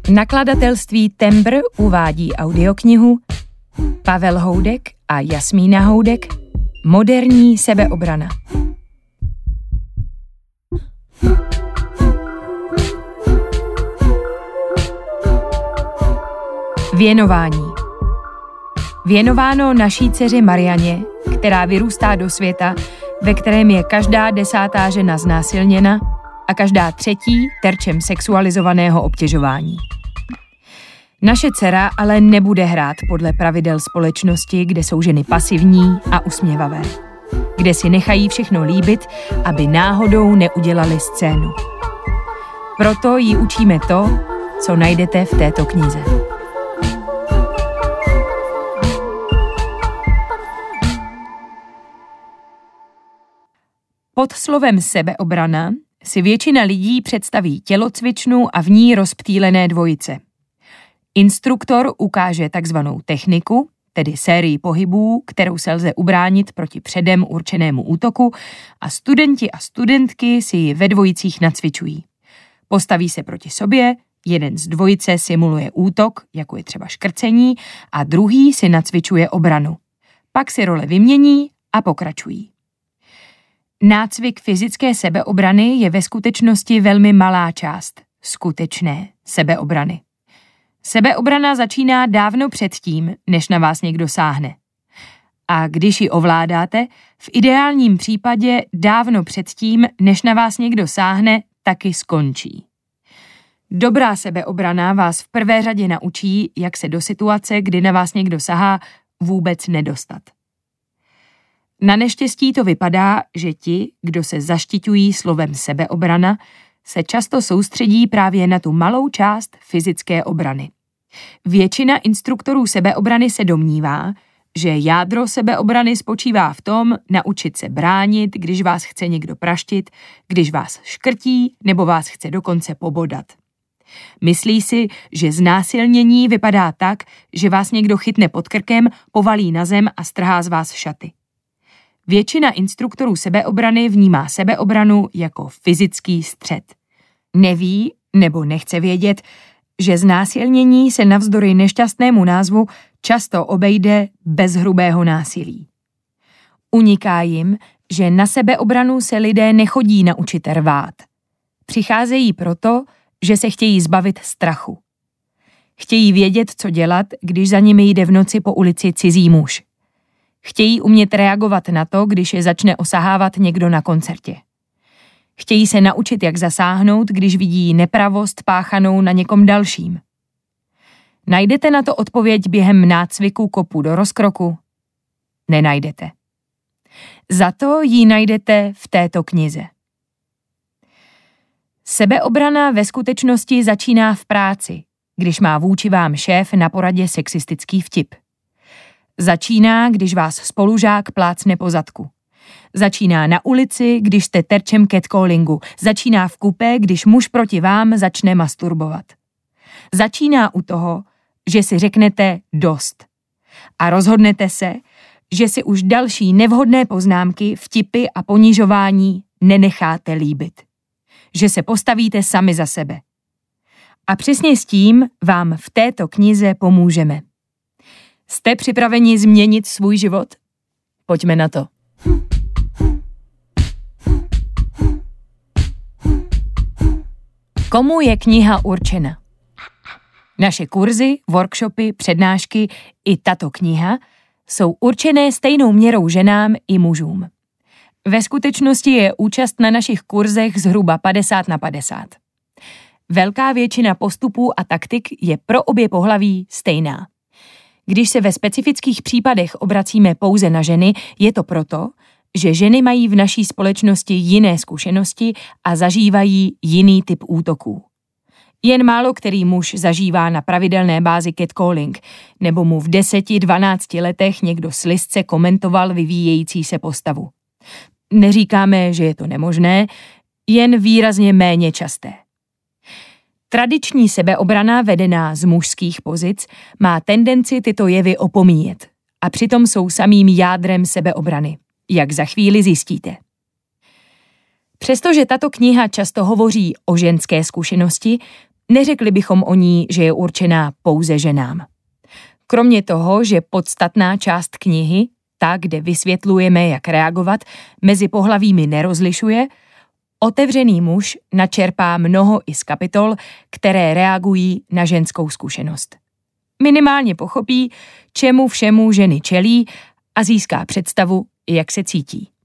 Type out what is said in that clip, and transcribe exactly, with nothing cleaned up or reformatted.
Nakladatelství Tembr uvádí audioknihu Pavel Houdek a Jasmína Houdek Moderní sebeobrana. Věnování. Věnováno naší dceři Marianě, která vyrůstá do světa, ve kterém je každá desátá žena znásilněna a každá třetí terčem sexualizovaného obtěžování. Naše dcera ale nebude hrát podle pravidel společnosti, kde jsou ženy pasivní a usměvavé, kde si nechají všechno líbit, aby náhodou neudělali scénu. Proto jí učíme to, co najdete v této knize. Pod slovem sebeobrana si většina lidí představí tělocvičnu a v ní rozptýlené dvojice. Instruktor ukáže takzvanou techniku, tedy sérii pohybů, kterou se lze ubránit proti předem určenému útoku, a studenti a studentky si ji ve dvojicích nacvičují. Postaví se proti sobě, jeden z dvojice simuluje útok, jako je třeba škrcení, a druhý si nacvičuje obranu. Pak si role vymění a pokračují. Nácvik fyzické sebeobrany je ve skutečnosti velmi malá část skutečné sebeobrany. Sebeobrana začíná dávno předtím, než na vás někdo sáhne. A když ji ovládáte, v ideálním případě dávno předtím, než na vás někdo sáhne, taky skončí. Dobrá sebeobrana vás v prvé řadě naučí, jak se do situace, kdy na vás někdo sahá, vůbec nedostat. Na neštěstí to vypadá, že ti, kdo se zaštiťují slovem sebeobrana, se často soustředí právě na tu malou část fyzické obrany. Většina instruktorů sebeobrany se domnívá, že jádro sebeobrany spočívá v tom naučit se bránit, když vás chce někdo praštit, když vás škrtí nebo vás chce dokonce pobodat. Myslí si, že znásilnění vypadá tak, že vás někdo chytne pod krkem, povalí na zem a strhá z vás šaty. Většina instruktorů sebeobrany vnímá sebeobranu jako fyzický střet. Neví nebo nechce vědět, že znásilnění se navzdory nešťastnému názvu často obejde bez hrubého násilí. Uniká jim, že na sebeobranu se lidé nechodí naučit rvát. Přicházejí proto, že se chtějí zbavit strachu. Chtějí vědět, co dělat, když za nimi jde v noci po ulici cizí muž. Chtějí umět reagovat na to, když je začne osahávat někdo na koncertě. Chtějí se naučit, jak zasáhnout, když vidí nepravost páchanou na někom dalším. Najdete na to odpověď během nácviku kopu do rozkroku? Nenajdete. Za to ji najdete v této knize. Sebeobrana ve skutečnosti začíná v práci, když má vůči vám šéf na poradě sexistický vtip. Začíná, když vás spolužák plácne po zadku. Začíná na ulici, když jste terčem catcallingu. Začíná v kupé, když muž proti vám začne masturbovat. Začíná u toho, že si řeknete dost. A rozhodnete se, že si už další nevhodné poznámky, vtipy a ponižování nenecháte líbit. Že se postavíte sami za sebe. A přesně s tím vám v této knize pomůžeme. Jste připraveni změnit svůj život? Pojďme na to. Komu je kniha určena? Naše kurzy, workshopy, přednášky i tato kniha jsou určené stejnou měrou ženám i mužům. Ve skutečnosti je účast na našich kurzech zhruba padesát na padesát. Velká většina postupů a taktik je pro obě pohlaví stejná. Když se ve specifických případech obracíme pouze na ženy, je to proto, že ženy mají v naší společnosti jiné zkušenosti a zažívají jiný typ útoků. Jen málo který muž zažívá na pravidelné bázi catcalling, nebo mu v deseti, dvanácti letech někdo slizce komentoval vyvíjející se postavu. Neříkáme, že je to nemožné, jen výrazně méně časté. Tradiční sebeobrana vedená z mužských pozic má tendenci tyto jevy opomíjet a přitom jsou samým jádrem sebeobrany, jak za chvíli zjistíte. Přestože tato kniha často hovoří o ženské zkušenosti, Neřekli bychom o ní, že je určená pouze ženám. Kromě toho, že podstatná část knihy, ta, kde vysvětlujeme, jak reagovat, mezi pohlavími nerozlišuje, Otevřený muž načerpá mnoho i z kapitol, které reagují na ženskou zkušenost. Minimálně pochopí, čemu všemu ženy čelí a získá představu, jak se cítí.